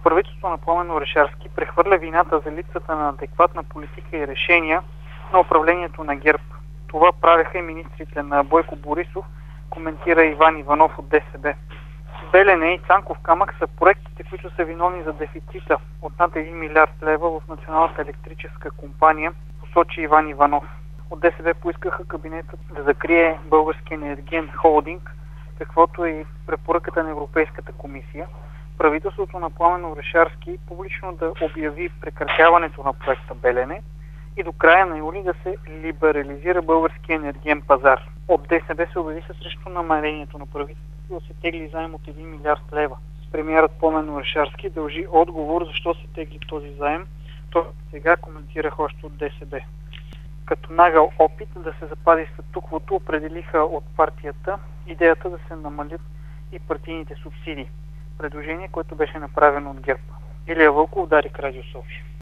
правителството на Пламен Орешарски прехвърля вината за липсата на адекватна политика и решения на управлението на ГЕРБ. Това правеха и министрите на Бойко Борисов, коментира Иван Иванов от ДСБ. Белене и Цанков камък са проектите, които са виновни за дефицита от над 1 милиард лева в Националната електрическа компания, посочи Иван Иванов. От ДСБ поискаха кабинетът да закрие Българския енергиен холдинг, каквото е и препоръката на Европейската комисия. Правителството на Пламен Орешарски публично да обяви прекратяването на проекта Белене и до края на юли да се либерализира българския енергиен пазар. От ДСБ се обяви срещу намерението на правителството да се тегли заем от 1 милиард лева. Премиерът Пламен Орешарски дължи отговор защо се тегли този заем. Той сега коментирах още от ДСБ. Като нагъл опит да се запази статуквото, определиха от партията идеята да се намалят и партийните субсидии. Предложение, което беше направено от ГЕРБ. Илия Вълков, Дарик, Радио София.